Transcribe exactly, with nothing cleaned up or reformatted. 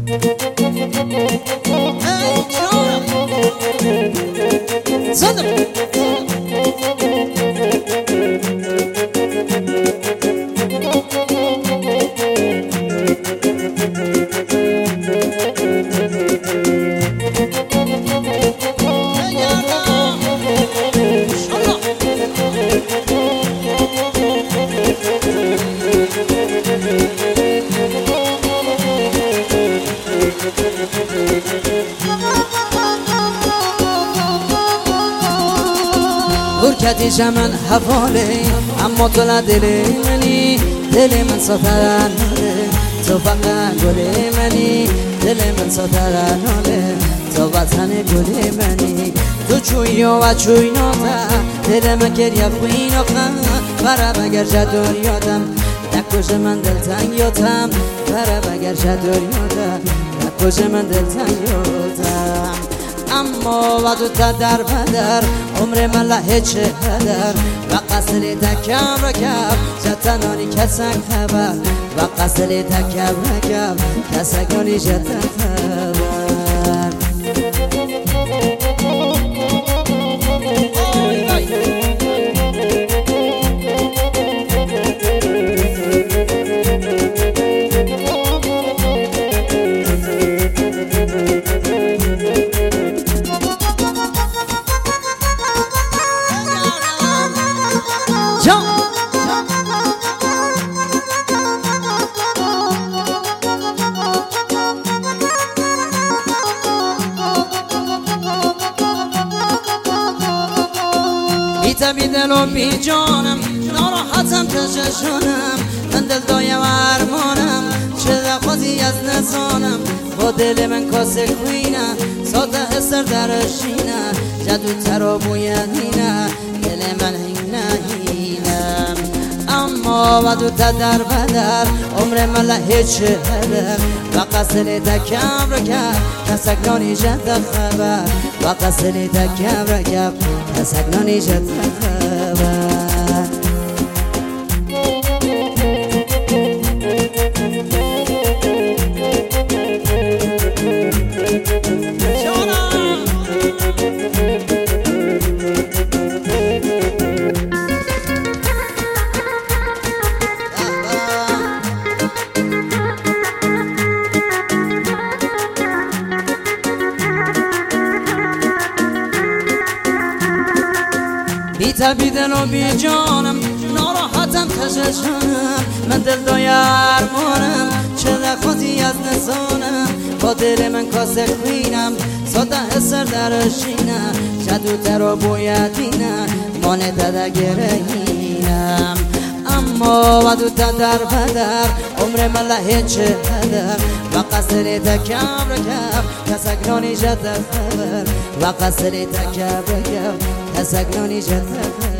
ای جانم زدم برکتی من حواله اما تو دل منی دل من ساتر ناله تو فقط گل منی دل من ساتر ناله تو وطن گل منی تو چوی و چوی ناتا دل من گریه خوی ناخم برا بگر جدور یادم نکش من دل تنگ یادم برا بگر جدور یادم نکش من دل تنگ یادم اما و تو تا در بدر عمر من لحه چه هدر و قصلی تکم را کب جتنانی کسک خبر و قصلی تکم را کب کسکانی جتن خبر بیتا بی دل و بی جانم ناراحتم تششونم من دل دایم ارمانم چه دخوازی از نزانم با دل من کاسه خوینم ساده حسر درشینم جدو ترا بویدینم دل من هینه هینم اما و دو تا در بدر عمر من لحه چه هدر و قصلی تکم را کرد کسکنانی جد خبر و قصلی تکم را کرد کسکنانی جد خبر بیتا بی دل و بی جانم ناراحتم تششونم من دل دای ارمانم چه لخوزی از نزانم با دل من کاسه خوینم ساده حسر درشینم جدو ترا بویدینم مانه داده گرهینم اما و دو تا در بدر عمر من لحه چه هدر و قصری تکم را کب کسکنانی جد خبر و قصری تکم را کب کسکنانی جد خبر